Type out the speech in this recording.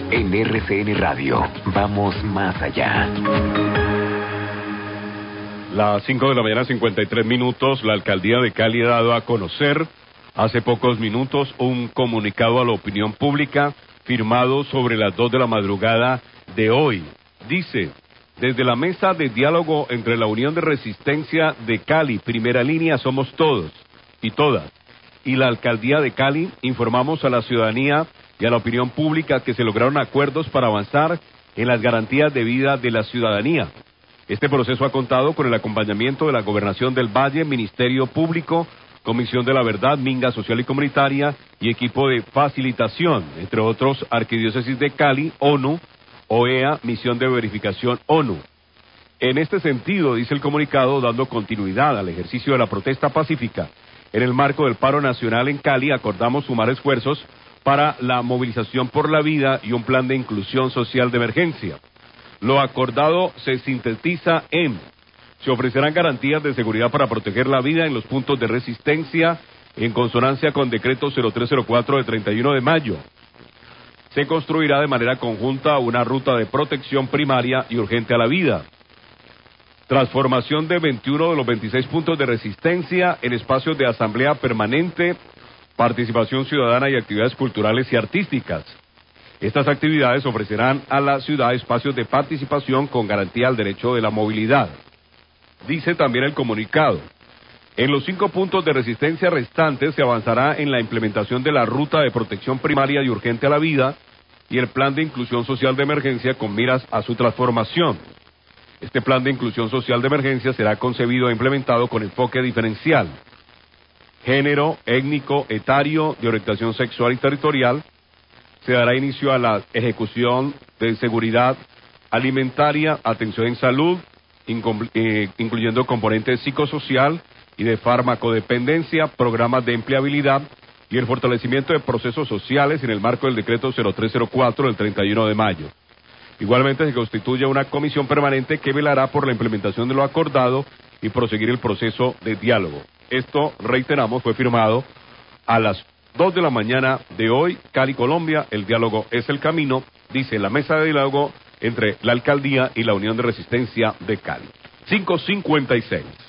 En RCN Radio, vamos más allá. Las 5 de la mañana, 53 minutos, la alcaldía de Cali ha dado a conocer hace pocos minutos un comunicado a la opinión pública firmado sobre las 2 de la madrugada de hoy. Dice: desde la mesa de diálogo entre la Unión de Resistencia de Cali, Primera Línea, Somos Todos y Todas, y la alcaldía de Cali, informamos a la ciudadanía y a la opinión pública que se lograron acuerdos para avanzar en las garantías de vida de la ciudadanía. Este proceso ha contado con el acompañamiento de la Gobernación del Valle, Ministerio Público, Comisión de la Verdad, Minga Social y Comunitaria y equipo de facilitación, entre otros, Arquidiócesis de Cali, ONU, OEA, Misión de Verificación ONU. En este sentido, dice el comunicado, dando continuidad al ejercicio de la protesta pacífica, en el marco del paro nacional en Cali, acordamos sumar esfuerzos para la movilización por la vida y un plan de inclusión social de emergencia. Lo acordado se sintetiza en: se ofrecerán garantías de seguridad para proteger la vida en los puntos de resistencia en consonancia con decreto 0304 de 31 de mayo. Se construirá de manera conjunta una ruta de protección primaria y urgente a la vida. Transformación de 21 de los 26 puntos de resistencia en espacios de asamblea permanente, participación ciudadana y actividades culturales y artísticas. Estas actividades ofrecerán a la ciudad espacios de participación con garantía al derecho de la movilidad. Dice también el comunicado: en los 5 puntos de resistencia restantes se avanzará en la implementación de la ruta de protección primaria y urgente a la vida y el plan de inclusión social de emergencia con miras a su transformación. Este plan de inclusión social de emergencia será concebido e implementado con enfoque diferencial: género, étnico, etario, de orientación sexual y territorial. Se dará inicio a la ejecución de seguridad alimentaria, atención en salud, incluyendo componentes psicosocial y de farmacodependencia, programas de empleabilidad y el fortalecimiento de procesos sociales en el marco del decreto 0304 del 31 de mayo. Igualmente se constituye una comisión permanente que velará por la implementación de lo acordado y proseguir el proceso de diálogo. Esto, reiteramos, fue firmado a las 2 de la mañana de hoy, Cali, Colombia. El diálogo es el camino, dice la mesa de diálogo entre la alcaldía y la Unión de Resistencia de Cali. 5:56.